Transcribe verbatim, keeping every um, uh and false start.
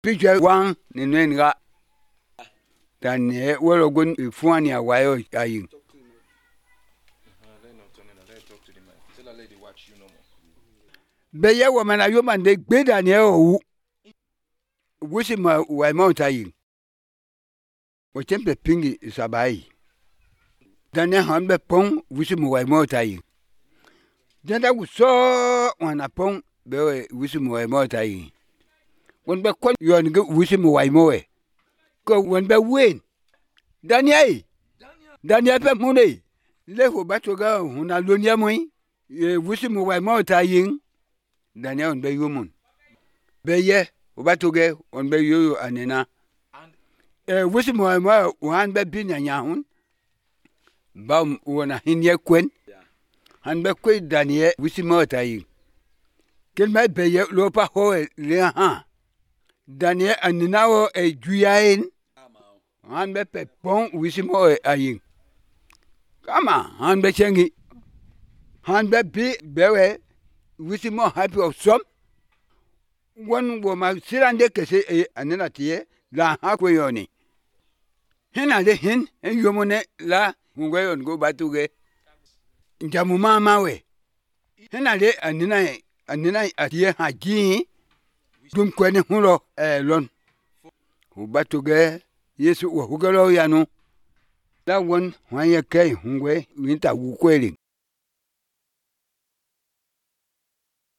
Picture one ni nenga. Daniel well gun funny a while ayin. Beye woman a human they be Daniel wishing my way mountain. O temple pingi sabai. Daniel Hambe Pong wishing my way mountain. Then I saw one upon the wishing my mountain. When be call you and go wishing my way more. Go when be win. Daniel Daniel pe money. Leho batoga una lunya moi. Wishing my way mountain. Daniel on be human. Be ye, Obatoge on be you anena. Eh, wishing my ma one be bin and yahun. Bam one in ye quen. And be quit Daniel wishing more tying. Can my be ye lopa hoe leha. Daniel and now a juyain. And be pepon wishing more aying. Come on, and be changi. And be be bewe. Wishing more happy of some. One woman sit and they can say, and then at ye, la haquayoni. Hena de hin, and you money la, who go and go back to get Jamuma Mawe. Hena de and then I, and then I at ye had gee, Dum Quene Hulo, a lon. Who back to get, yes, who go yano. That one, when you came, who way, winter who quelling.